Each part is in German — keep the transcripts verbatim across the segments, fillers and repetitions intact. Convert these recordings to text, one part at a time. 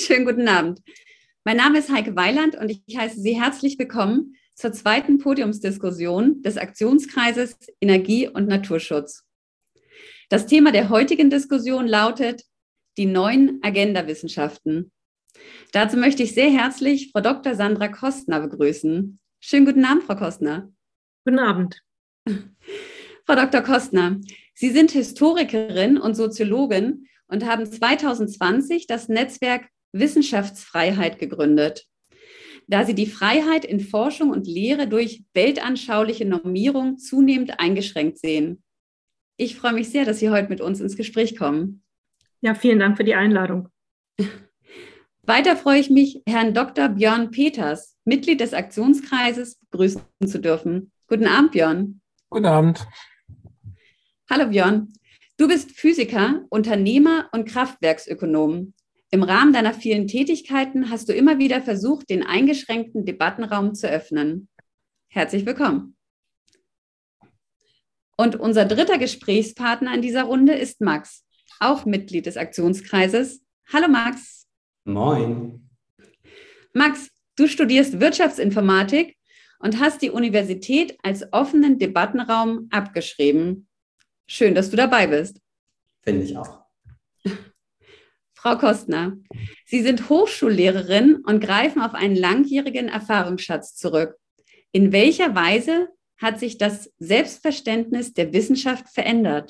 Schönen guten Abend. Mein Name ist Heike Weiland und ich heiße Sie herzlich willkommen zur zweiten Podiumsdiskussion des Aktionskreises Energie- und Naturschutz. Das Thema der heutigen Diskussion lautet die neuen Agenda-Wissenschaften. Dazu möchte ich sehr herzlich Frau Doktor Sandra Kostner begrüßen. Schönen guten Abend, Frau Kostner. Guten Abend. Frau Doktor Kostner, Sie sind Historikerin und Soziologin und haben zwanzig zwanzig das Netzwerk Wissenschaftsfreiheit gegründet, da Sie die Freiheit in Forschung und Lehre durch weltanschauliche Normierung zunehmend eingeschränkt sehen. Ich freue mich sehr, dass Sie heute mit uns ins Gespräch kommen. Ja, vielen Dank für die Einladung. Weiter freue ich mich, Herrn Doktor Björn Peters, Mitglied des Aktionskreises, begrüßen zu dürfen. Guten Abend, Björn. Guten Abend. Hallo, Björn. Du bist Physiker, Unternehmer und Kraftwerksökonom. Im Rahmen deiner vielen Tätigkeiten hast du immer wieder versucht, den eingeschränkten Debattenraum zu öffnen. Herzlich willkommen. Und unser dritter Gesprächspartner in dieser Runde ist Max, auch Mitglied des Aktionskreises. Hallo Max. Moin. Max, du studierst Wirtschaftsinformatik und hast die Universität als offenen Debattenraum abgeschrieben. Schön, dass du dabei bist. Finde ich auch. Frau Kostner, Sie sind Hochschullehrerin und greifen auf einen langjährigen Erfahrungsschatz zurück. In welcher Weise hat sich das Selbstverständnis der Wissenschaft verändert?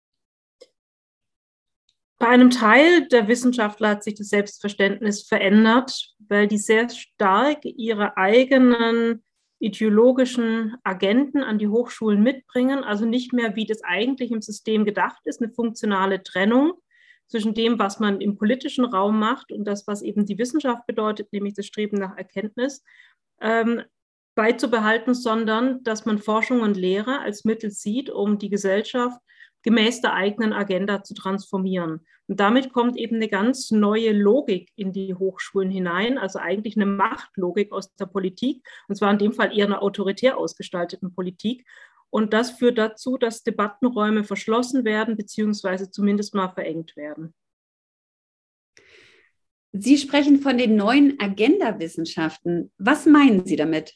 Bei einem Teil der Wissenschaftler hat sich das Selbstverständnis verändert, weil die sehr stark ihre eigenen ideologischen Agenten an die Hochschulen mitbringen, also nicht mehr, wie das eigentlich im System gedacht ist, eine funktionale Trennung zwischen dem, was man im politischen Raum macht und das, was eben die Wissenschaft bedeutet, nämlich das Streben nach Erkenntnis, ähm, beizubehalten, sondern dass man Forschung und Lehre als Mittel sieht, um die Gesellschaft gemäß der eigenen Agenda zu transformieren. Und damit kommt eben eine ganz neue Logik in die Hochschulen hinein, also eigentlich eine Machtlogik aus der Politik, und zwar in dem Fall eher einer autoritär ausgestalteten Politik. Und das führt dazu, dass Debattenräume verschlossen werden, beziehungsweise zumindest mal verengt werden. Sie sprechen von den neuen Agenda-Wissenschaften. Was meinen Sie damit?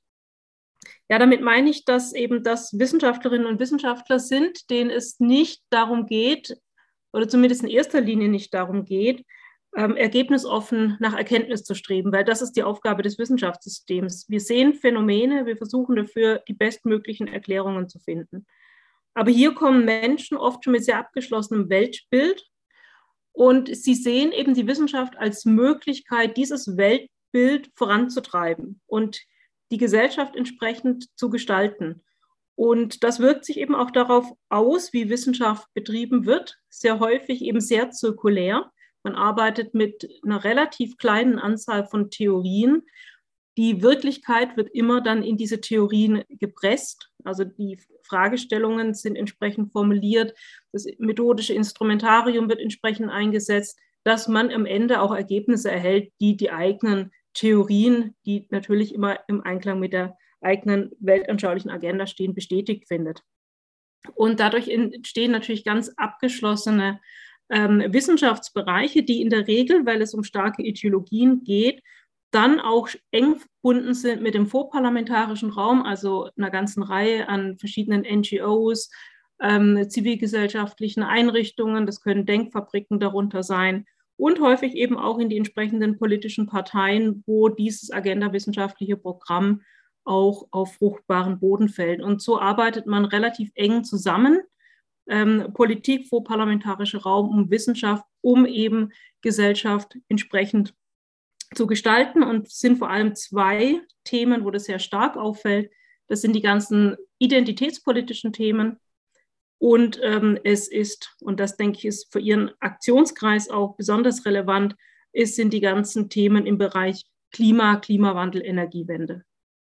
Ja, damit meine ich, dass eben das Wissenschaftlerinnen und Wissenschaftler sind, denen es nicht darum geht, oder zumindest in erster Linie nicht darum geht, ähm, ergebnisoffen nach Erkenntnis zu streben, weil das ist die Aufgabe des Wissenschaftssystems. Wir sehen Phänomene, wir versuchen dafür die bestmöglichen Erklärungen zu finden. Aber hier kommen Menschen oft schon mit sehr abgeschlossenem Weltbild und sie sehen eben die Wissenschaft als Möglichkeit, dieses Weltbild voranzutreiben und die Gesellschaft entsprechend zu gestalten. Und das wirkt sich eben auch darauf aus, wie Wissenschaft betrieben wird, sehr häufig eben sehr zirkulär. Man arbeitet mit einer relativ kleinen Anzahl von Theorien. Die Wirklichkeit wird immer dann in diese Theorien gepresst. Also die Fragestellungen sind entsprechend formuliert, das methodische Instrumentarium wird entsprechend eingesetzt, dass man am Ende auch Ergebnisse erhält, die die eigenen Theorien, die natürlich immer im Einklang mit der eigenen weltanschaulichen Agenda stehen, bestätigt findet. Und dadurch entstehen natürlich ganz abgeschlossene ähm, Wissenschaftsbereiche, die in der Regel, weil es um starke Ideologien geht, dann auch eng verbunden sind mit dem vorparlamentarischen Raum, also einer ganzen Reihe an verschiedenen N G Os, ähm, zivilgesellschaftlichen Einrichtungen, das können Denkfabriken darunter sein, und häufig eben auch in die entsprechenden politischen Parteien, wo dieses agenda-wissenschaftliche Programm auch auf fruchtbaren Boden fällt. Und so arbeitet man relativ eng zusammen, ähm, Politik, vorparlamentarischer Raum und Wissenschaft, um eben Gesellschaft entsprechend zu gestalten. Und es sind vor allem zwei Themen, wo das sehr stark auffällt. Das sind die ganzen identitätspolitischen Themen. Und ähm, es ist, und das denke ich ist für Ihren Aktionskreis auch besonders relevant, es sind die ganzen Themen im Bereich Klima, Klimawandel, Energiewende.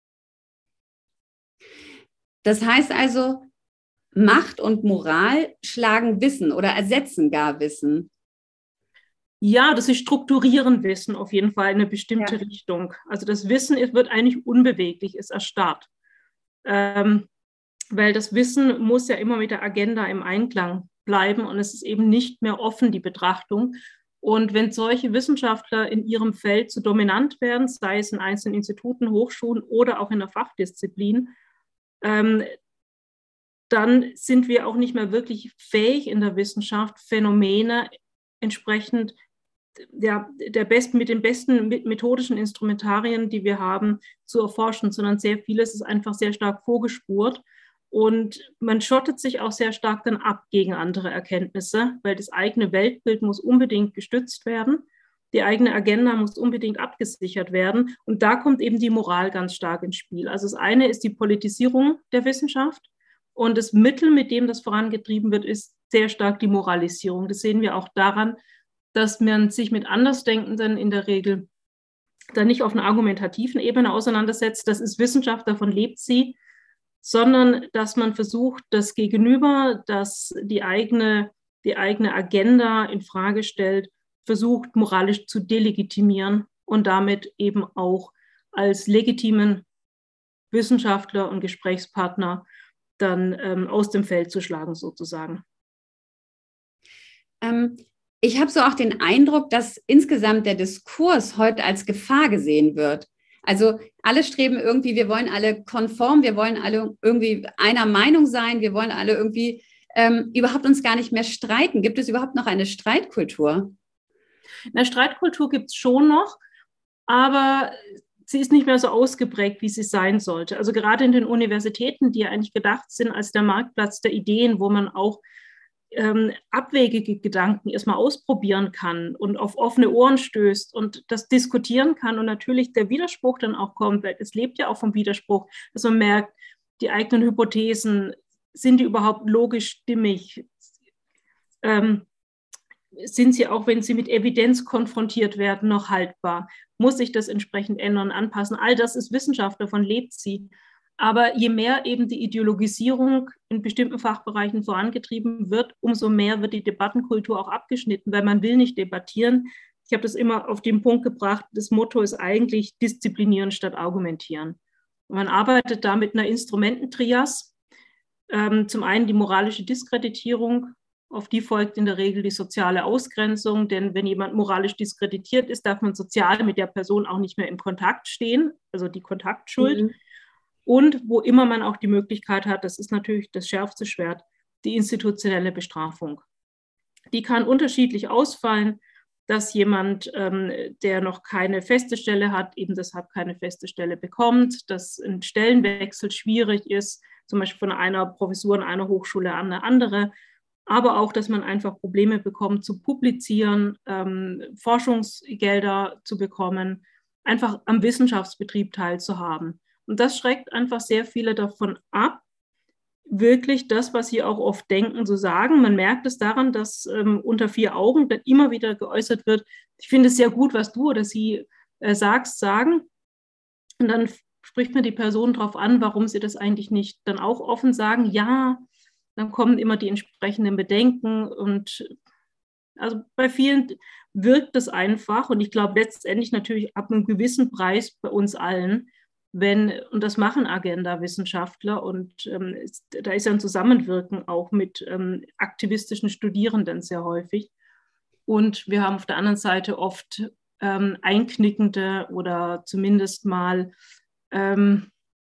Das heißt also, Macht und Moral schlagen Wissen oder ersetzen gar Wissen. Ja, das ist strukturieren Wissen auf jeden Fall in eine bestimmte ja. Richtung. Also das Wissen ist, wird eigentlich unbeweglich, ist erstarrt. Ähm, weil das Wissen muss ja immer mit der Agenda im Einklang bleiben und es ist eben nicht mehr offen, die Betrachtung. Und wenn solche Wissenschaftler in ihrem Feld zu dominant werden, sei es in einzelnen Instituten, Hochschulen oder auch in der Fachdisziplin, ähm, dann sind wir auch nicht mehr wirklich fähig in der Wissenschaft, Phänomene entsprechend der, der besten, mit den besten methodischen Instrumentarien, die wir haben, zu erforschen, sondern sehr vieles ist einfach sehr stark vorgespurt. Und man schottet sich auch sehr stark dann ab gegen andere Erkenntnisse, weil das eigene Weltbild muss unbedingt gestützt werden. Die eigene Agenda muss unbedingt abgesichert werden. Und da kommt eben die Moral ganz stark ins Spiel. Also das eine ist die Politisierung der Wissenschaft. Und das Mittel, mit dem das vorangetrieben wird, ist sehr stark die Moralisierung. Das sehen wir auch daran, dass man sich mit Andersdenkenden in der Regel dann nicht auf einer argumentativen Ebene auseinandersetzt. Das ist Wissenschaft, davon lebt sie, sondern dass man versucht, das Gegenüber, das die eigene, die eigene Agenda in Frage stellt, versucht moralisch zu delegitimieren und damit eben auch als legitimen Wissenschaftler und Gesprächspartner dann ähm, aus dem Feld zu schlagen, sozusagen. Ähm, ich habe so auch den Eindruck, dass insgesamt der Diskurs heute als Gefahr gesehen wird. Also alle streben irgendwie, wir wollen alle konform, wir wollen alle irgendwie einer Meinung sein, wir wollen alle irgendwie ähm, überhaupt uns gar nicht mehr streiten. Gibt es überhaupt noch eine Streitkultur? Eine Streitkultur gibt es schon noch, aber sie ist nicht mehr so ausgeprägt, wie sie sein sollte. Also gerade in den Universitäten, die ja eigentlich gedacht sind als der Marktplatz der Ideen, wo man auch ähm, abwegige Gedanken erstmal ausprobieren kann und auf offene Ohren stößt und das diskutieren kann und natürlich der Widerspruch dann auch kommt, weil es lebt ja auch vom Widerspruch, dass man merkt, die eigenen Hypothesen, sind die überhaupt logisch stimmig? Ähm, sind sie, auch wenn sie mit Evidenz konfrontiert werden, noch haltbar? Muss sich das entsprechend ändern, anpassen? All das ist Wissenschaft, davon lebt sie. Aber je mehr eben die Ideologisierung in bestimmten Fachbereichen vorangetrieben wird, umso mehr wird die Debattenkultur auch abgeschnitten, weil man will nicht debattieren. Ich habe das immer auf den Punkt gebracht, das Motto ist eigentlich disziplinieren statt argumentieren. Und man arbeitet da mit einer Instrumententrias. Ähm, zum einen die moralische Diskreditierung, auf die folgt in der Regel die soziale Ausgrenzung, denn wenn jemand moralisch diskreditiert ist, darf man sozial mit der Person auch nicht mehr im Kontakt stehen, also die Kontaktschuld. Mhm. Und wo immer man auch die Möglichkeit hat, das ist natürlich das schärfste Schwert, die institutionelle Bestrafung. Die kann unterschiedlich ausfallen, dass jemand, ähm, der noch keine feste Stelle hat, eben deshalb keine feste Stelle bekommt, dass ein Stellenwechsel schwierig ist, zum Beispiel von einer Professur an einer Hochschule an eine andere, aber auch, dass man einfach Probleme bekommt zu publizieren, ähm, Forschungsgelder zu bekommen, einfach am Wissenschaftsbetrieb teilzuhaben. Und das schreckt einfach sehr viele davon ab, wirklich das, was sie auch oft denken, zu sagen. Man merkt es daran, dass ähm, unter vier Augen dann immer wieder geäußert wird, ich finde es sehr gut, was du oder sie äh, sagst, sagen. Und dann spricht man die Person darauf an, warum sie das eigentlich nicht dann auch offen sagen. Ja, dann kommen immer die entsprechenden Bedenken. Und also bei vielen wirkt es einfach. Und ich glaube letztendlich natürlich ab einem gewissen Preis bei uns allen, wenn, und das machen Agenda-Wissenschaftler und ähm, ist, da ist ja ein Zusammenwirken auch mit ähm, aktivistischen Studierenden sehr häufig. Und wir haben auf der anderen Seite oft ähm, einknickende oder zumindest mal ähm,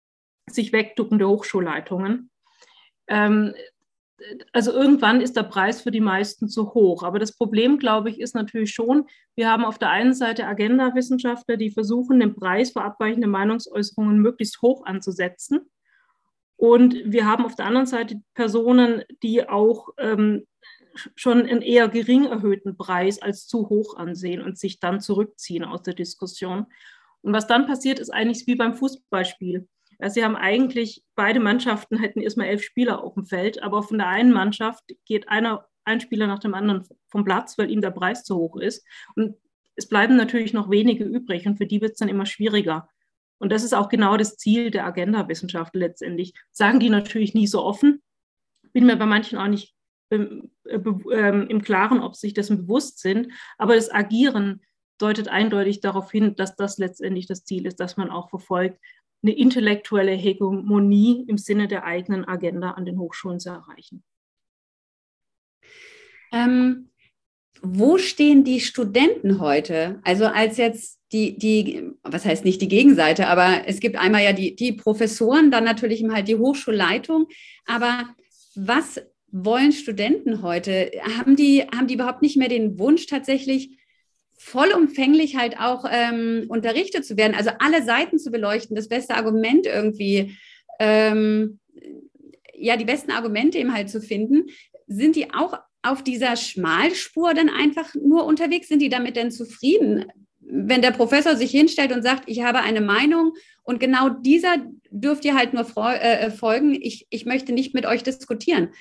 sich wegduckende Hochschulleitungen. Ähm, Also irgendwann ist der Preis für die meisten zu hoch. Aber das Problem, glaube ich, ist natürlich schon, wir haben auf der einen Seite Agenda-Wissenschaftler, die versuchen, den Preis für abweichende Meinungsäußerungen möglichst hoch anzusetzen. Und wir haben auf der anderen Seite Personen, die auch ähm, schon einen eher gering erhöhten Preis als zu hoch ansehen und sich dann zurückziehen aus der Diskussion. Und was dann passiert, ist eigentlich wie beim Fußballspiel. Sie haben eigentlich, beide Mannschaften hätten erstmal elf Spieler auf dem Feld, aber von der einen Mannschaft geht einer, ein Spieler nach dem anderen vom Platz, weil ihm der Preis zu hoch ist. Und es bleiben natürlich noch wenige übrig und für die wird es dann immer schwieriger. Und das ist auch genau das Ziel der Agenda-Wissenschaftler letztendlich. Sagen die natürlich nie so offen. Bin mir bei manchen auch nicht ähm, äh, äh, im Klaren, ob sie sich dessen bewusst sind. Aber das Agieren deutet eindeutig darauf hin, dass das letztendlich das Ziel ist, dass man auch verfolgt, eine intellektuelle Hegemonie im Sinne der eigenen Agenda an den Hochschulen zu erreichen. Ähm, wo stehen die Studenten heute? Also als jetzt die, die, was heißt nicht die Gegenseite, aber es gibt einmal ja die, die Professoren, dann natürlich halt die Hochschulleitung. Aber was wollen Studenten heute? Haben die, haben die überhaupt nicht mehr den Wunsch, tatsächlich vollumfänglich halt auch ähm, unterrichtet zu werden, also alle Seiten zu beleuchten, das beste Argument irgendwie, ähm, ja, die besten Argumente eben halt zu finden? Sind die auch auf dieser Schmalspur dann einfach nur unterwegs? Sind die damit denn zufrieden? Wenn der Professor sich hinstellt und sagt, ich habe eine Meinung und genau dieser dürft ihr halt nur äh, folgen, ich, ich möchte nicht mit euch diskutieren.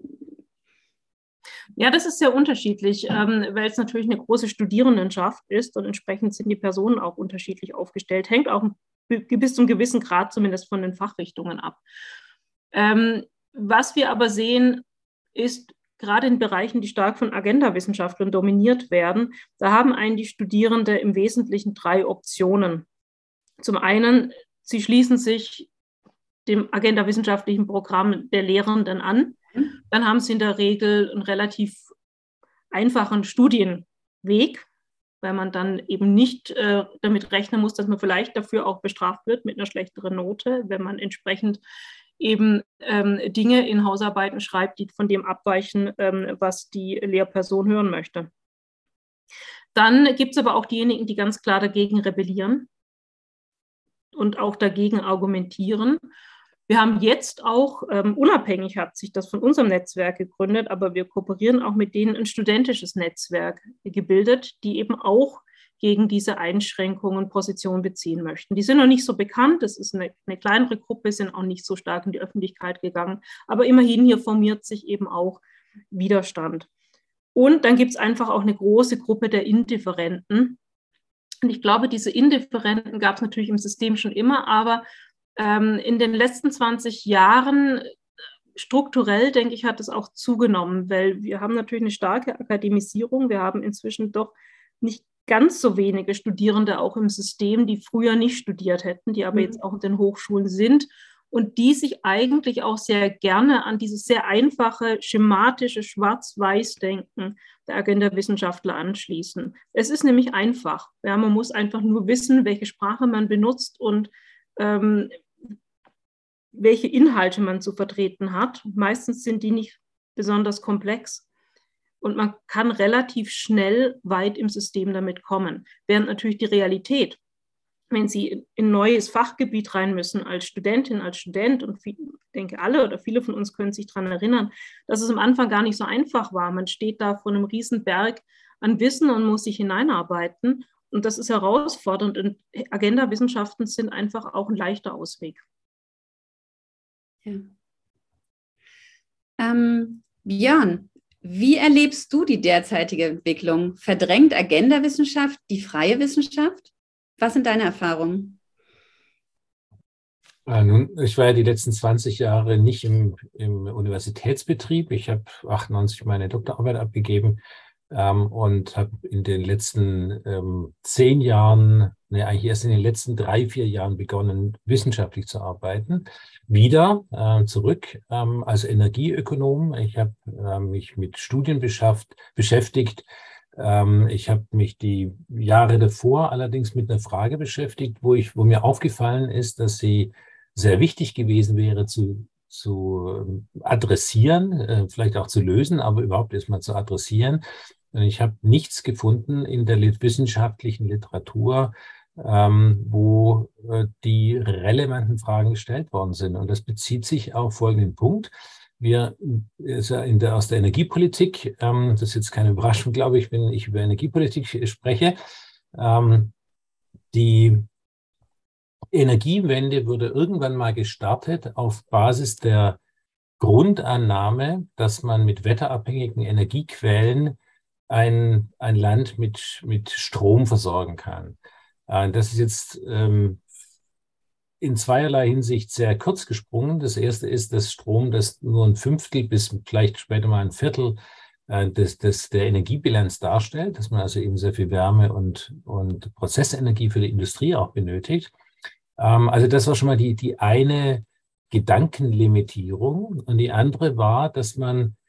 Ja, das ist sehr unterschiedlich, ähm, weil es natürlich eine große Studierendenschaft ist und entsprechend sind die Personen auch unterschiedlich aufgestellt. Hängt auch bis zu einem gewissen Grad zumindest von den Fachrichtungen ab. Ähm, was wir aber sehen, ist, gerade in Bereichen, die stark von Agenda-Wissenschaftlern dominiert werden, da haben einen die Studierenden im Wesentlichen drei Optionen. Zum einen, sie schließen sich dem agenda-wissenschaftlichen Programm der Lehrenden an. Dann haben sie in der Regel einen relativ einfachen Studienweg, weil man dann eben nicht äh, damit rechnen muss, dass man vielleicht dafür auch bestraft wird mit einer schlechteren Note, wenn man entsprechend eben ähm, Dinge in Hausarbeiten schreibt, die von dem abweichen, ähm, was die Lehrperson hören möchte. Dann gibt es aber auch diejenigen, die ganz klar dagegen rebellieren und auch dagegen argumentieren. Wir haben jetzt auch, ähm, unabhängig hat sich das von unserem Netzwerk gegründet, aber wir kooperieren auch mit denen ein studentisches Netzwerk gebildet, die eben auch gegen diese Einschränkungen Position beziehen möchten. Die sind noch nicht so bekannt, es ist eine, eine kleinere Gruppe, sind auch nicht so stark in die Öffentlichkeit gegangen, aber immerhin hier formiert sich eben auch Widerstand. Und dann gibt es einfach auch eine große Gruppe der Indifferenten. Und ich glaube, diese Indifferenten gab es natürlich im System schon immer, aber ähm, in den letzten zwanzig Jahren strukturell, denke ich, hat es auch zugenommen, weil wir haben natürlich eine starke Akademisierung. Wir haben inzwischen doch nicht ganz so wenige Studierende auch im System, die früher nicht studiert hätten, die aber mhm. jetzt auch in den Hochschulen sind und die sich eigentlich auch sehr gerne an dieses sehr einfache, schematische Schwarz-Weiß-Denken der Agenda-Wissenschaftler anschließen. Es ist nämlich einfach. Ja, man muss einfach nur wissen, welche Sprache man benutzt und ähm, welche Inhalte man zu vertreten hat. Meistens sind die nicht besonders komplex. Und man kann relativ schnell weit im System damit kommen. Während natürlich die Realität, wenn Sie in ein neues Fachgebiet rein müssen als Studentin, als Student, und viel, ich denke alle oder viele von uns können sich daran erinnern, dass es am Anfang gar nicht so einfach war. Man steht da vor einem riesen Berg an Wissen und muss sich hineinarbeiten. Und das ist herausfordernd. Und Agenda-Wissenschaften sind einfach auch ein leichter Ausweg. Ja. Ähm, Björn, wie erlebst du die derzeitige Entwicklung? Verdrängt Agenda-Wissenschaft die freie Wissenschaft? Was sind deine Erfahrungen? Äh, nun, ich war ja die letzten zwanzig Jahre nicht im, im Universitätsbetrieb. Ich habe achtundneunzig meine Doktorarbeit abgegeben ähm, und habe in den letzten ähm, zehn Jahren, ne, eigentlich erst in den letzten drei, vier Jahren begonnen, wissenschaftlich zu arbeiten. Wieder äh, zurück ähm, als Energieökonom. Ich habe äh, mich mit Studien beschafft, beschäftigt. Ähm, ich habe mich die Jahre davor allerdings mit einer Frage beschäftigt, wo, ich, wo mir aufgefallen ist, dass sie sehr wichtig gewesen wäre zu, zu adressieren, äh, vielleicht auch zu lösen, aber überhaupt erstmal zu adressieren. Und ich habe nichts gefunden in der wissenschaftlichen Literatur, Ähm, wo äh, die relevanten Fragen gestellt worden sind. Und das bezieht sich auf folgenden Punkt. Wir ist ja in der, aus der Energiepolitik, ähm, das ist jetzt keine Überraschung, glaube ich, wenn ich über Energiepolitik spreche. Ähm, die Energiewende wurde irgendwann mal gestartet auf Basis der Grundannahme, dass man mit wetterabhängigen Energiequellen ein, ein Land mit, mit Strom versorgen kann. Das ist jetzt ähm, in zweierlei Hinsicht sehr kurz gesprungen. Das erste ist, dass Strom, das nur ein Fünftel bis vielleicht später mal ein Viertel äh, des, des, der Energiebilanz darstellt, dass man also eben sehr viel Wärme und, und Prozessenergie für die Industrie auch benötigt. Ähm, also das war schon mal die, die eine Gedankenlimitierung. Und die andere war, dass man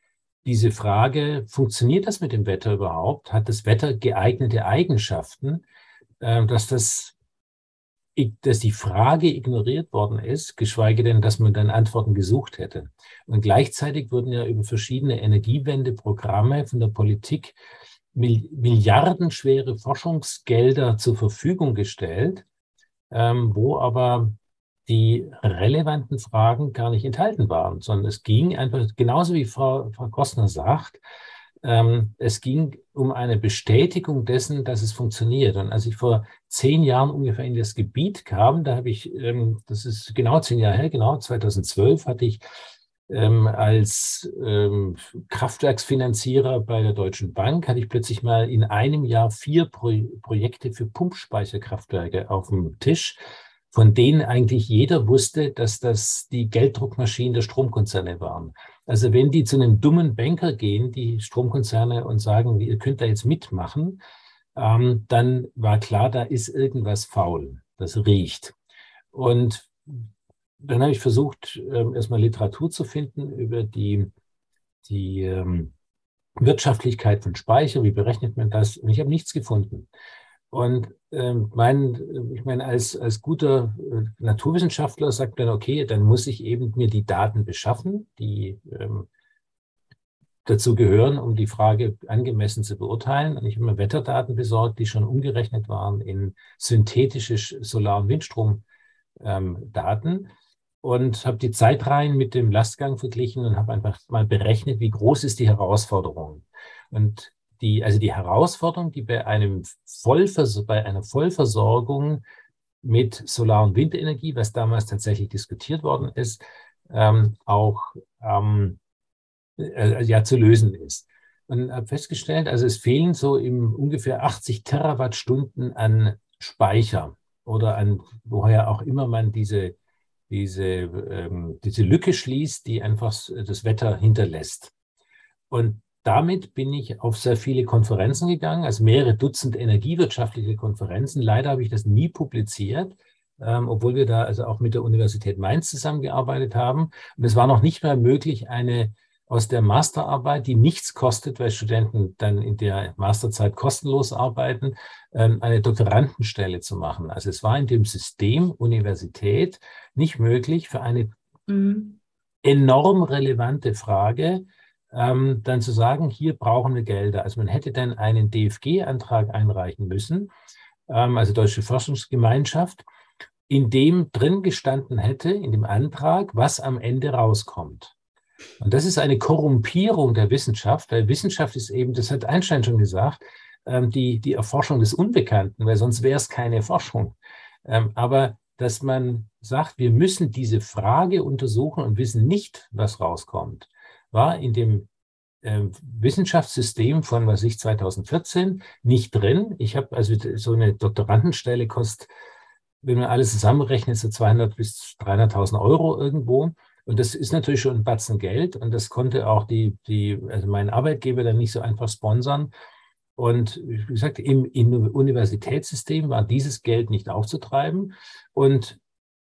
diese Frage, funktioniert das mit dem Wetter überhaupt? Hat das Wetter geeignete Eigenschaften, äh, dass das dass die Frage ignoriert worden ist, geschweige denn, dass man dann Antworten gesucht hätte. Und gleichzeitig wurden ja über verschiedene Energiewendeprogramme von der Politik milliardenschwere Forschungsgelder zur Verfügung gestellt, ähm, wo aber die relevanten Fragen gar nicht enthalten waren, sondern es ging einfach, genauso wie Frau, Frau Kostner sagt, ähm, es ging um eine Bestätigung dessen, dass es funktioniert. Und als ich vor zehn Jahren ungefähr in das Gebiet kam, da habe ich, ähm, das ist genau zehn Jahre her, genau zweitausendzwölf, hatte ich ähm, als ähm, Kraftwerksfinanzierer bei der Deutschen Bank, hatte ich plötzlich mal in einem Jahr vier Pro Projekte für Pumpspeicherkraftwerke auf dem Tisch, von denen eigentlich jeder wusste, dass das die Gelddruckmaschinen der Stromkonzerne waren. Also wenn die zu einem dummen Banker gehen, die Stromkonzerne, und sagen, ihr könnt da jetzt mitmachen, ähm, dann war klar, da ist irgendwas faul, das riecht. Und dann habe ich versucht, ähm, erstmal Literatur zu finden über die, die ähm, Wirtschaftlichkeit von Speicher, wie berechnet man das? Und ich habe nichts gefunden. Und ähm, mein, ich meine, als, als guter äh, Naturwissenschaftler sagt man, okay, dann muss ich eben mir die Daten beschaffen, die ähm, dazu gehören, um die Frage angemessen zu beurteilen. Und ich habe mir Wetterdaten besorgt, die schon umgerechnet waren in synthetische Solar- und Windstromdaten ähm, und habe die Zeitreihen mit dem Lastgang verglichen und habe einfach mal berechnet, wie groß ist die Herausforderung. Und Die, also die Herausforderung, die bei, einem Vollvers bei einer Vollversorgung mit Solar- und Windenergie, was damals tatsächlich diskutiert worden ist, ähm, auch ähm, äh, ja, zu lösen ist. Und habe festgestellt, also es fehlen so im ungefähr achtzig Terawattstunden an Speicher oder an woher auch immer man diese, diese, ähm, diese Lücke schließt, die einfach das Wetter hinterlässt. Und damit bin ich auf sehr viele Konferenzen gegangen, also mehrere Dutzend energiewirtschaftliche Konferenzen. Leider habe ich das nie publiziert, ähm, obwohl wir da also auch mit der Universität Mainz zusammengearbeitet haben. Und es war noch nicht mehr möglich, eine aus der Masterarbeit, die nichts kostet, weil Studenten dann in der Masterzeit kostenlos arbeiten, ähm, eine Doktorandenstelle zu machen. Also es war in dem System Universität nicht möglich, für eine mhm. enorm relevante Frage Ähm, dann zu sagen, hier brauchen wir Gelder. Also man hätte dann einen D F G-Antrag einreichen müssen, ähm, also Deutsche Forschungsgemeinschaft, in dem drin gestanden hätte, in dem Antrag, was am Ende rauskommt. Und das ist eine Korrumpierung der Wissenschaft, weil Wissenschaft ist eben, das hat Einstein schon gesagt, ähm, die, die Erforschung des Unbekannten, weil sonst wäre es keine Forschung. Ähm, aber dass man sagt, wir müssen diese Frage untersuchen und wissen nicht, was rauskommt, war in dem äh, Wissenschaftssystem von, was ich, zweitausendvierzehn nicht drin. Ich habe also so eine Doktorandenstelle kostet, wenn man alles zusammenrechnet, so zweihundert bis dreihunderttausend Euro irgendwo. Und das ist natürlich schon ein Batzen Geld. Und das konnte auch die, die, also mein Arbeitgeber dann nicht so einfach sponsern. Und wie gesagt, im, im Universitätssystem war dieses Geld nicht aufzutreiben. Und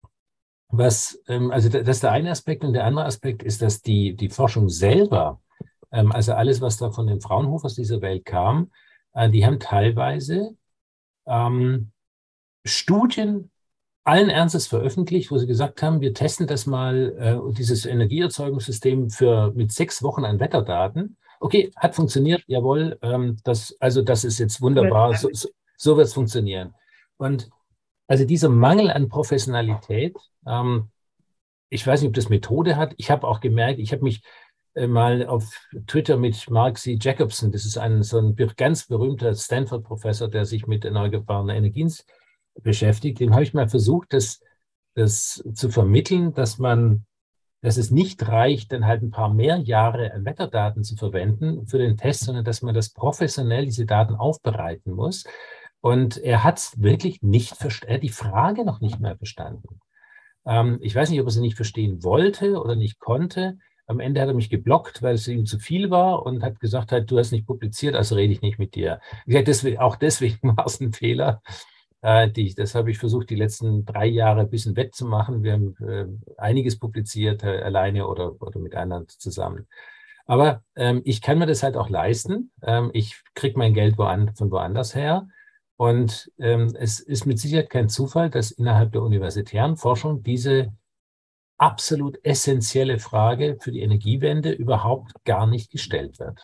Was, ähm, also das ist der eine Aspekt, und der andere Aspekt ist, dass die, die Forschung selber, ähm, also alles, was da von den Fraunhofers dieser Welt kam, äh, die haben teilweise ähm, Studien allen Ernstes veröffentlicht, wo sie gesagt haben, wir testen das mal, äh, dieses Energieerzeugungssystem für, mit sechs Wochen an Wetterdaten. Okay, hat funktioniert, jawohl, ähm, das, also das ist jetzt wunderbar, so, so, so wird es funktionieren. Und also dieser Mangel an Professionalität, ähm, ich weiß nicht, ob das Methode hat. Ich habe auch gemerkt, ich habe mich äh, mal auf Twitter mit Mark C. Jacobson, das ist ein so ein ganz berühmter Stanford-Professor, der sich mit erneuerbaren Energien beschäftigt, dem habe ich mal versucht, das, das zu vermitteln, dass man, dass es nicht reicht, dann halt ein paar mehr Jahre an Wetterdaten zu verwenden für den Test, sondern dass man das professionell, diese Daten aufbereiten muss. Und er hat es wirklich nicht verstanden, er hat die Frage noch nicht mehr verstanden. Ähm, ich weiß nicht, ob er sie nicht verstehen wollte oder nicht konnte. Am Ende hat er mich geblockt, weil es ihm zu viel war und hat gesagt, halt, du hast nicht publiziert, also rede ich nicht mit dir. Ja, deswegen, auch deswegen war es ein Fehler. Äh, die, das habe ich versucht, die letzten drei Jahre ein bisschen wettzumachen. Wir haben äh, einiges publiziert, äh, alleine oder, oder mit anderen zusammen. Aber ähm, ich kann mir das halt auch leisten. Ähm, ich kriege mein Geld woand von woanders her. Und ähm, es ist mit Sicherheit kein Zufall, dass innerhalb der universitären Forschung diese absolut essentielle Frage für die Energiewende überhaupt gar nicht gestellt wird.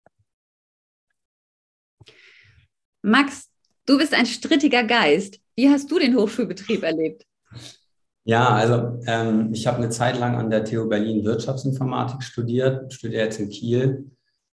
Max, du bist ein strittiger Geist. Wie hast du den Hochschulbetrieb erlebt? Ja, also ähm, ich habe eine Zeit lang an der T U Berlin Wirtschaftsinformatik studiert, studiere jetzt in Kiel.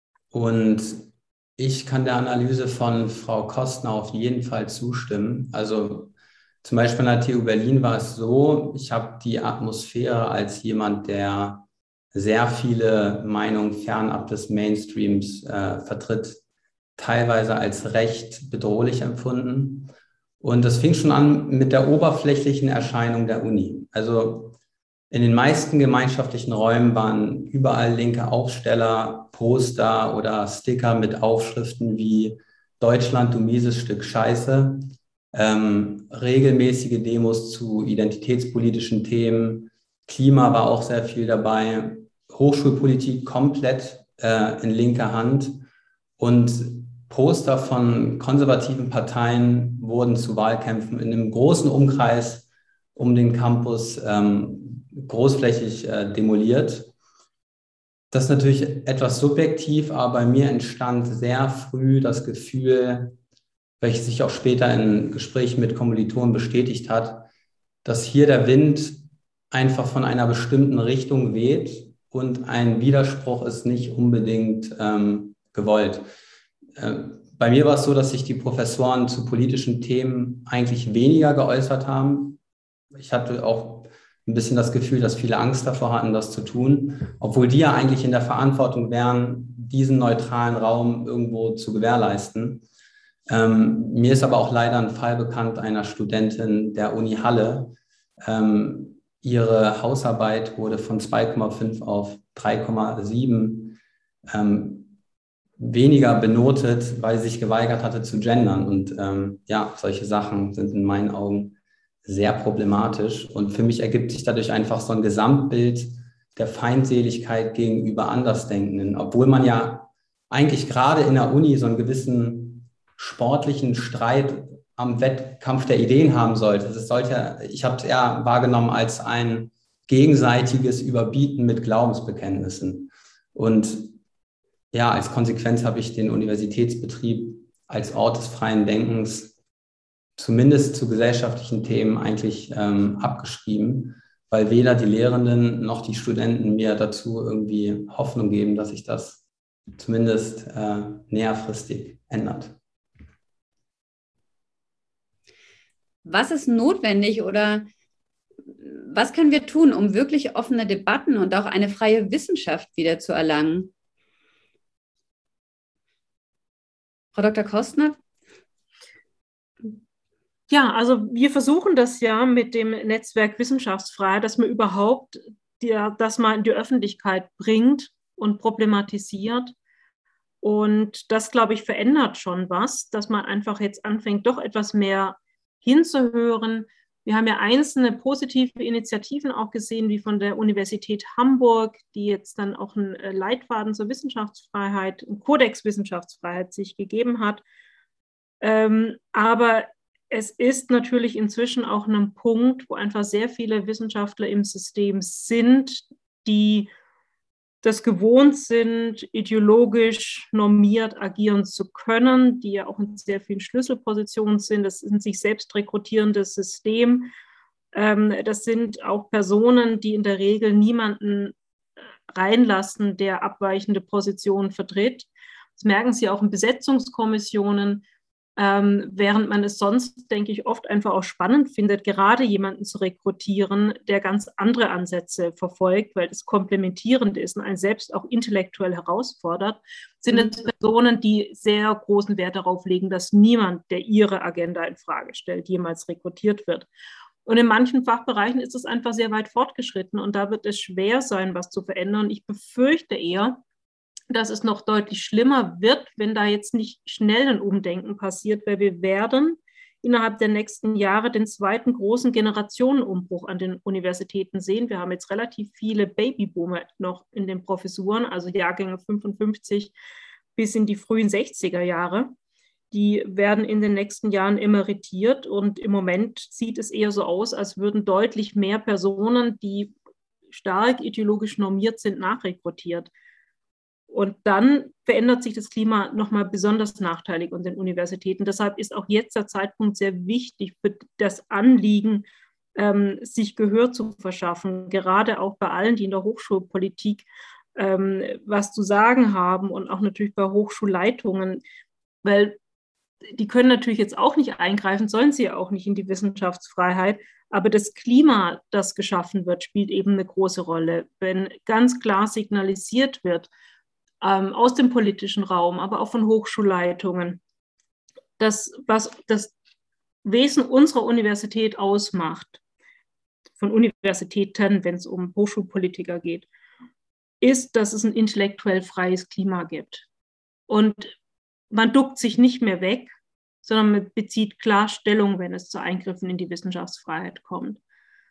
Und ich kann der Analyse von Frau Kostner auf jeden Fall zustimmen. Also zum Beispiel an der T U Berlin war es so, ich habe die Atmosphäre als jemand, der sehr viele Meinungen fernab des Mainstreams äh, vertritt, teilweise als recht bedrohlich empfunden. Und das fing schon an mit der oberflächlichen Erscheinung der Uni. Also in den meisten gemeinschaftlichen Räumen waren überall linke Aufsteller, Poster oder Sticker mit Aufschriften wie Deutschland, du mieses Stück Scheiße, ähm, regelmäßige Demos zu identitätspolitischen Themen, Klima war auch sehr viel dabei, Hochschulpolitik komplett äh, in linker Hand und Poster von konservativen Parteien wurden zu Wahlkämpfen in einem großen Umkreis um den Campus ähm, großflächig äh, demoliert. Das ist natürlich etwas subjektiv, aber bei mir entstand sehr früh das Gefühl, welches sich auch später in Gesprächen mit Kommilitonen bestätigt hat, dass hier der Wind einfach von einer bestimmten Richtung weht und ein Widerspruch ist nicht unbedingt ähm, gewollt. Bei mir war es so, dass sich die Professoren zu politischen Themen eigentlich weniger geäußert haben. Ich hatte auch ein bisschen das Gefühl, dass viele Angst davor hatten, das zu tun, obwohl die ja eigentlich in der Verantwortung wären, diesen neutralen Raum irgendwo zu gewährleisten. Ähm, mir ist aber auch leider ein Fall bekannt einer Studentin der Uni Halle. Ähm, ihre Hausarbeit wurde von zwei Komma fünf auf drei Komma sieben ähm, weniger benotet, weil sie sich geweigert hatte zu gendern. Und ähm, ja, solche Sachen sind in meinen Augen sehr problematisch. Und für mich ergibt sich dadurch einfach so ein Gesamtbild der Feindseligkeit gegenüber Andersdenkenden, obwohl man ja eigentlich gerade in der Uni so einen gewissen sportlichen Streit am Wettkampf der Ideen haben sollte. Das sollte, ich habe es eher wahrgenommen als ein gegenseitiges Überbieten mit Glaubensbekenntnissen. Und ja, als Konsequenz habe ich den Universitätsbetrieb als Ort des freien Denkens zumindest zu gesellschaftlichen Themen eigentlich ähm, abgeschrieben, weil weder die Lehrenden noch die Studenten mir dazu irgendwie Hoffnung geben, dass sich das zumindest äh, näherfristig ändert. Was ist notwendig oder was können wir tun, um wirklich offene Debatten und auch eine freie Wissenschaft wieder zu erlangen? Frau Doktor Kostner? Ja, also wir versuchen das ja mit dem Netzwerk Wissenschaftsfreiheit, dass man überhaupt die, das mal in die Öffentlichkeit bringt und problematisiert. Und das, glaube ich, verändert schon was, dass man einfach jetzt anfängt, doch etwas mehr hinzuhören. Wir haben ja einzelne positive Initiativen auch gesehen, wie von der Universität Hamburg, die jetzt dann auch einen Leitfaden zur Wissenschaftsfreiheit, einen Kodex Wissenschaftsfreiheit sich gegeben hat. Ähm, aber es ist natürlich inzwischen auch ein Punkt, wo einfach sehr viele Wissenschaftler im System sind, die das gewohnt sind, ideologisch normiert agieren zu können, die ja auch in sehr vielen Schlüsselpositionen sind. Das ist ein sich selbst rekrutierendes System. Das sind auch Personen, die in der Regel niemanden reinlassen, der abweichende Positionen vertritt. Das merken Sie auch in Besetzungskommissionen, Ähm, während man es sonst, denke ich, oft einfach auch spannend findet, gerade jemanden zu rekrutieren, der ganz andere Ansätze verfolgt, weil das komplementierend ist und einen selbst auch intellektuell herausfordert, sind es Personen, die sehr großen Wert darauf legen, dass niemand, der ihre Agenda in Frage stellt, jemals rekrutiert wird. Und in manchen Fachbereichen ist es einfach sehr weit fortgeschritten und da wird es schwer sein, was zu verändern. Ich befürchte eher, dass es noch deutlich schlimmer wird, wenn da jetzt nicht schnell ein Umdenken passiert, weil wir werden innerhalb der nächsten Jahre den zweiten großen Generationenumbruch an den Universitäten sehen. Wir haben jetzt relativ viele Babyboomer noch in den Professuren, also Jahrgänge fünfundfünfzig bis in die frühen sechziger Jahre. Die werden in den nächsten Jahren emeritiert und im Moment sieht es eher so aus, als würden deutlich mehr Personen, die stark ideologisch normiert sind, nachrekrutiert. Und dann verändert sich das Klima nochmal besonders nachteilig an den Universitäten. Deshalb ist auch jetzt der Zeitpunkt sehr wichtig für das Anliegen, ähm, sich Gehör zu verschaffen, gerade auch bei allen, die in der Hochschulpolitik ähm, was zu sagen haben und auch natürlich bei Hochschulleitungen, weil die können natürlich jetzt auch nicht eingreifen, sollen sie ja auch nicht in die Wissenschaftsfreiheit, aber das Klima, das geschaffen wird, spielt eben eine große Rolle. Wenn ganz klar signalisiert wird, ähm, aus dem politischen Raum, aber auch von Hochschulleitungen, dass was das Wesen unserer Universität ausmacht, von Universitäten, wenn es um Hochschulpolitiker geht, ist, dass es ein intellektuell freies Klima gibt. Und man duckt sich nicht mehr weg, sondern man bezieht klar Stellung, wenn es zu Eingriffen in die Wissenschaftsfreiheit kommt.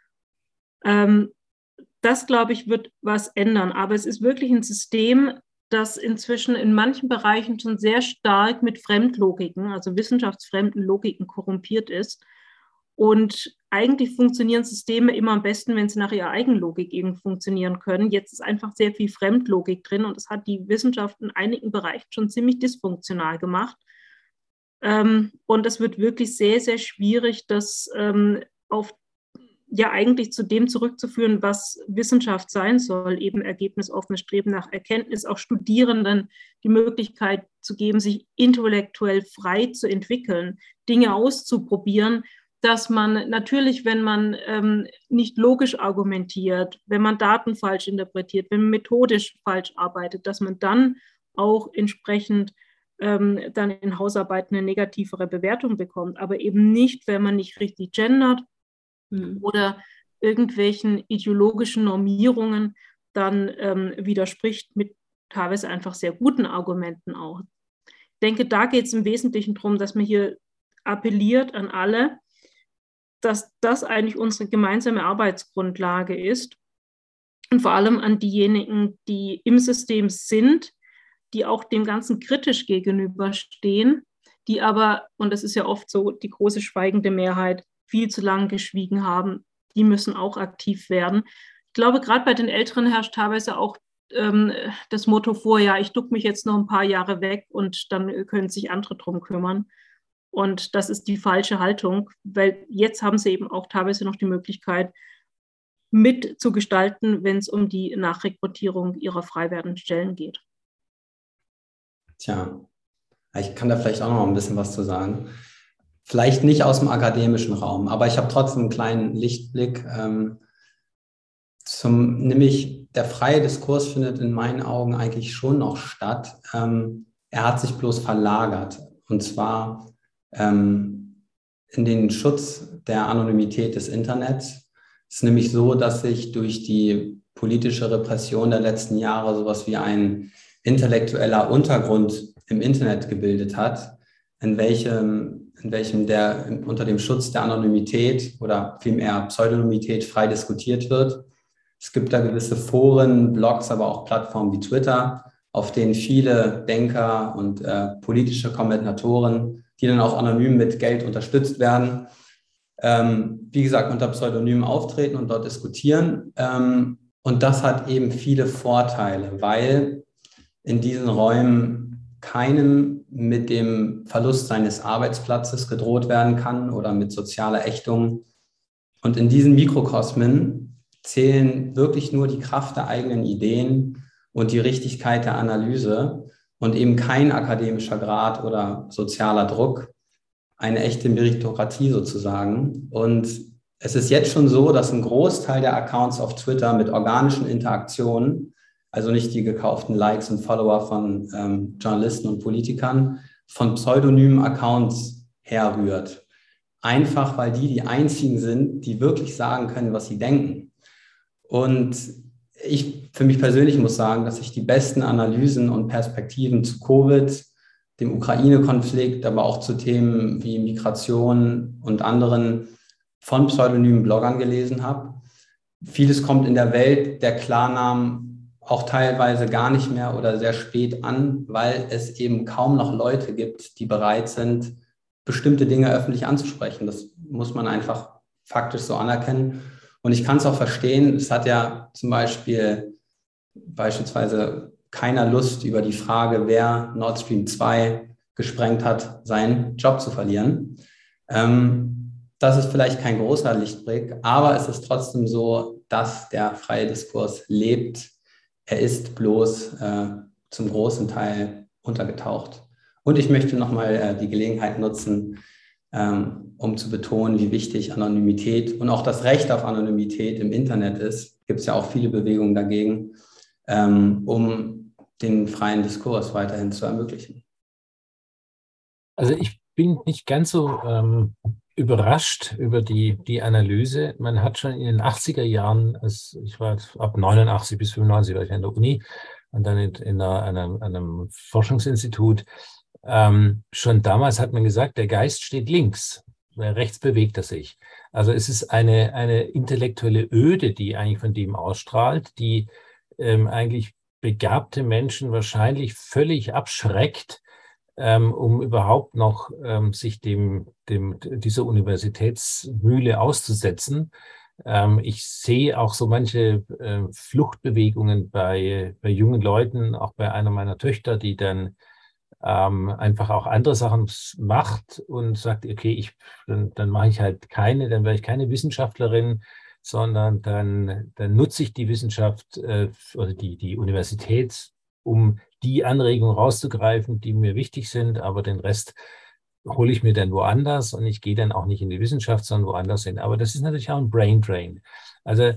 Ähm, das, glaube ich, wird was ändern. Aber es ist wirklich ein System, das inzwischen in manchen Bereichen schon sehr stark mit Fremdlogiken, also wissenschaftsfremden Logiken korrumpiert ist. Und eigentlich funktionieren Systeme immer am besten, wenn sie nach ihrer eigenen Logik eben funktionieren können. Jetzt ist einfach sehr viel Fremdlogik drin und das hat die Wissenschaft in einigen Bereichen schon ziemlich dysfunktional gemacht. Ähm, und es wird wirklich sehr, sehr schwierig, das ähm, auf, ja eigentlich zu dem zurückzuführen, was Wissenschaft sein soll, eben ergebnisoffenes Streben nach Erkenntnis, auch Studierenden die Möglichkeit zu geben, sich intellektuell frei zu entwickeln, Dinge auszuprobieren, dass man natürlich, wenn man ähm, nicht logisch argumentiert, wenn man Daten falsch interpretiert, wenn man methodisch falsch arbeitet, dass man dann auch entsprechend ähm, dann in Hausarbeiten eine negativere Bewertung bekommt, aber eben nicht, wenn man nicht richtig gendert mhm. oder irgendwelchen ideologischen Normierungen dann ähm, widerspricht mit teilweise einfach sehr guten Argumenten auch. Ich denke, da geht es im Wesentlichen darum, dass man hier appelliert an alle, dass das eigentlich unsere gemeinsame Arbeitsgrundlage ist und vor allem an diejenigen, die im System sind, die auch dem Ganzen kritisch gegenüberstehen, die aber, und das ist ja oft so, die große schweigende Mehrheit viel zu lange geschwiegen haben, die müssen auch aktiv werden. Ich glaube, gerade bei den Älteren herrscht teilweise auch ähm, das Motto vor, ja, ich ducke mich jetzt noch ein paar Jahre weg und dann können sich andere drum kümmern. Und das ist die falsche Haltung, weil jetzt haben sie eben auch teilweise noch die Möglichkeit, mitzugestalten, wenn es um die Nachrekrutierung ihrer frei werdenden Stellen geht. Tja, ich kann da vielleicht auch noch ein bisschen was zu sagen. Vielleicht nicht aus dem akademischen Raum, aber ich habe trotzdem einen kleinen Lichtblick. Ähm, zum, nämlich der freie Diskurs findet in meinen Augen eigentlich schon noch statt. Ähm, er hat sich bloß verlagert, und zwar in den Schutz der Anonymität des Internets. Es ist nämlich so, dass sich durch die politische Repression der letzten Jahre sowas wie ein intellektueller Untergrund im Internet gebildet hat, in welchem, in welchem der unter dem Schutz der Anonymität oder vielmehr Pseudonymität frei diskutiert wird. Es gibt da gewisse Foren, Blogs, aber auch Plattformen wie Twitter, auf denen viele Denker und äh, politische Kommentatoren, die dann auch anonym mit Geld unterstützt werden, ähm, wie gesagt, unter Pseudonymen auftreten und dort diskutieren. Ähm, und das hat eben viele Vorteile, weil in diesen Räumen keinem mit dem Verlust seines Arbeitsplatzes gedroht werden kann oder mit sozialer Ächtung. Und in diesen Mikrokosmen zählen wirklich nur die Kraft der eigenen Ideen und die Richtigkeit der Analyse und eben kein akademischer Grad oder sozialer Druck, eine echte Meritokratie sozusagen. Und es ist jetzt schon so, dass ein Großteil der Accounts auf Twitter mit organischen Interaktionen, also nicht die gekauften Likes und Follower von ähm, Journalisten und Politikern, von pseudonymen Accounts herrührt. Einfach, weil die die einzigen sind, die wirklich sagen können, was sie denken. Und ich für mich persönlich muss sagen, dass ich die besten Analysen und Perspektiven zu Covid dem Ukraine-Konflikt, aber auch zu Themen wie Migration und anderen von pseudonymen Bloggern gelesen habe. Vieles kommt in der Welt der Klarnamen auch teilweise gar nicht mehr oder sehr spät an, weil es eben kaum noch Leute gibt, die bereit sind, bestimmte Dinge öffentlich anzusprechen. Das muss man einfach faktisch so anerkennen. Und ich kann es auch verstehen, es hat ja zum Beispiel beispielsweise keiner Lust, über die Frage, wer Nord Stream zwei gesprengt hat, seinen Job zu verlieren. Ähm, das ist vielleicht kein großer Lichtblick, aber es ist trotzdem so, dass der freie Diskurs lebt. Er ist bloß äh, zum großen Teil untergetaucht. Und ich möchte nochmal äh, die Gelegenheit nutzen, ähm, um zu betonen, wie wichtig Anonymität und auch das Recht auf Anonymität im Internet ist. Gibt es ja auch viele Bewegungen dagegen, ähm, um den freien Diskurs weiterhin zu ermöglichen. Also ich bin nicht ganz so ähm, überrascht über die, die Analyse. Man hat schon in den achtziger Jahren, als ich war ab neunundachtzig bis fünfundneunzig war ich an der Uni und dann in, in einer, einem, einem Forschungsinstitut, ähm, schon damals hat man gesagt, der Geist steht links, rechts bewegt er sich. Also es ist eine, eine intellektuelle Öde, die eigentlich von dem ausstrahlt, die ähm, eigentlich begabte Menschen wahrscheinlich völlig abschreckt, ähm, um überhaupt noch ähm, sich dem, dem, dieser Universitätsmühle auszusetzen. Ähm, ich sehe auch so manche äh, Fluchtbewegungen bei, bei jungen Leuten, auch bei einer meiner Töchter, die dann ähm, einfach auch andere Sachen macht und sagt, okay, ich, dann, dann mache ich halt keine, dann werde ich keine Wissenschaftlerin, sondern dann, dann nutze ich die Wissenschaft äh, oder die, die Universität, um die Anregungen rauszugreifen, die mir wichtig sind, aber den Rest hole ich mir dann woanders und ich gehe dann auch nicht in die Wissenschaft, sondern woanders hin. Aber das ist natürlich auch ein Brain Drain. Also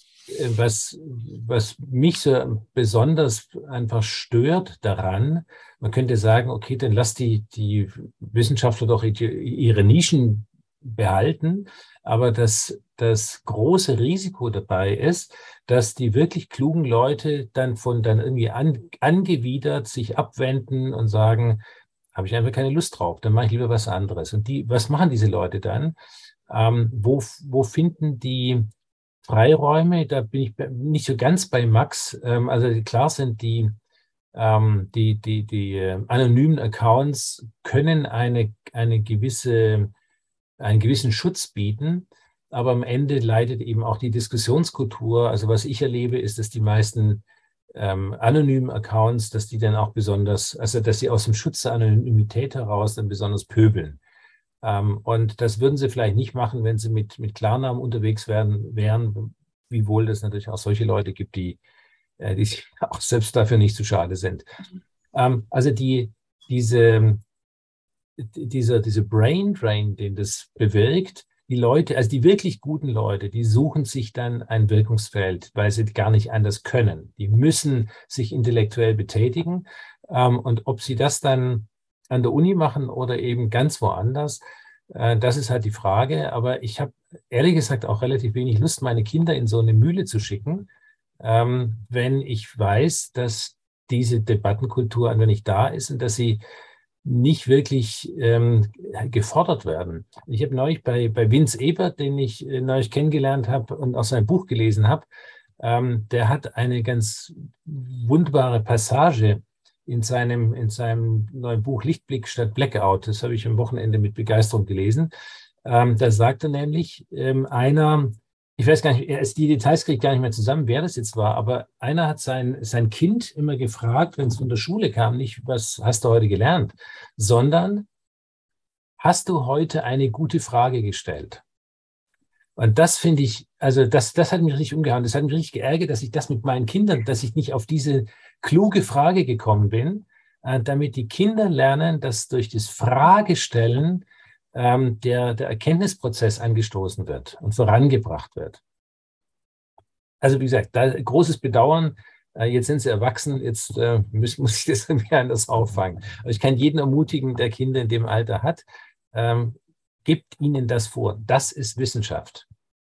was, was mich so besonders einfach stört daran, man könnte sagen, okay, dann lass die, die Wissenschaftler doch ihre Nischen behalten, aber das, das große Risiko dabei ist, dass die wirklich klugen Leute dann von dann irgendwie an, angewidert sich abwenden und sagen, habe ich einfach keine Lust drauf, dann mache ich lieber was anderes. Und die, was machen diese Leute dann? Ähm, wo, wo finden die Freiräume? Da bin ich nicht so ganz bei Max. Ähm, also klar sind die, ähm, die, die, die äh, anonymen Accounts können eine, eine gewisse, einen gewissen Schutz bieten, aber am Ende leidet eben auch die Diskussionskultur. Also was ich erlebe, ist, dass die meisten ähm, anonymen Accounts, dass die dann auch besonders, also dass sie aus dem Schutz der Anonymität heraus dann besonders pöbeln. Ähm, und das würden sie vielleicht nicht machen, wenn sie mit, mit Klarnamen unterwegs wären, wären, wiewohl es natürlich auch solche Leute gibt, die, äh, die sich auch selbst dafür nicht zu schade sind. Ähm, also die, diese, dieser, diese Brain Drain, den das bewirkt, die Leute, also die wirklich guten Leute, die suchen sich dann ein Wirkungsfeld, weil sie gar nicht anders können. Die müssen sich intellektuell betätigen. Ähm, und ob sie das dann an der Uni machen oder eben ganz woanders, äh, das ist halt die Frage. Aber ich habe ehrlich gesagt auch relativ wenig Lust, meine Kinder in so eine Mühle zu schicken, ähm, wenn ich weiß, dass diese Debattenkultur einfach nicht da ist und dass sie nicht wirklich ähm, gefordert werden. Ich habe neulich bei, bei Vince Ebert, den ich äh, neulich kennengelernt habe und auch sein Buch gelesen habe, ähm, der hat eine ganz wunderbare Passage in seinem, in seinem neuen Buch Lichtblick statt Blackout. Das habe ich am Wochenende mit Begeisterung gelesen. Ähm, da sagte nämlich ähm, einer, ich weiß gar nicht, er ist die Details kriege ich gar nicht mehr zusammen, wer das jetzt war, aber einer hat sein, sein Kind immer gefragt, wenn es von der Schule kam, nicht, was hast du heute gelernt, sondern hast du heute eine gute Frage gestellt? Und das finde ich, also das, das hat mich richtig umgehauen. Das hat mich richtig geärgert, dass ich das mit meinen Kindern, dass ich nicht auf diese kluge Frage gekommen bin, äh, damit die Kinder lernen, dass durch das Fragestellen ähm, der, der Erkenntnisprozess angestoßen wird und vorangebracht wird. Also wie gesagt, da großes Bedauern. Äh, jetzt sind sie erwachsen, jetzt äh, muss, muss ich das irgendwie anders auffangen. Aber ich kann jeden ermutigen, der Kinder in dem Alter hat, ähm, gebt ihnen das vor. Das ist Wissenschaft.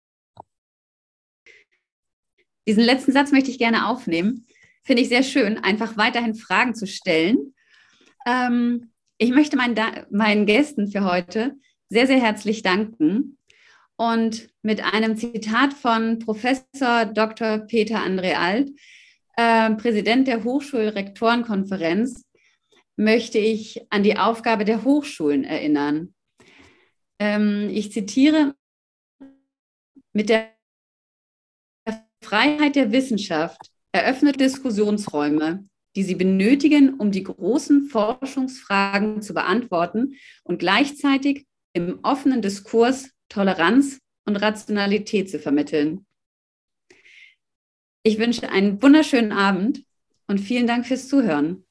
Diesen letzten Satz möchte ich gerne aufnehmen. Finde ich sehr schön, einfach weiterhin Fragen zu stellen. Ähm, ich möchte meinen, meinen Gästen für heute sehr, sehr herzlich danken und mit einem Zitat von Professor Doktor Peter André Alt, äh, Präsident der Hochschulrektorenkonferenz, möchte ich an die Aufgabe der Hochschulen erinnern. Ähm, ich zitiere: Mit der Freiheit der Wissenschaft eröffnet Diskussionsräume, die sie benötigen, um die großen Forschungsfragen zu beantworten und gleichzeitig im offenen Diskurs Toleranz und Rationalität zu vermitteln. Ich wünsche einen wunderschönen Abend und vielen Dank fürs Zuhören.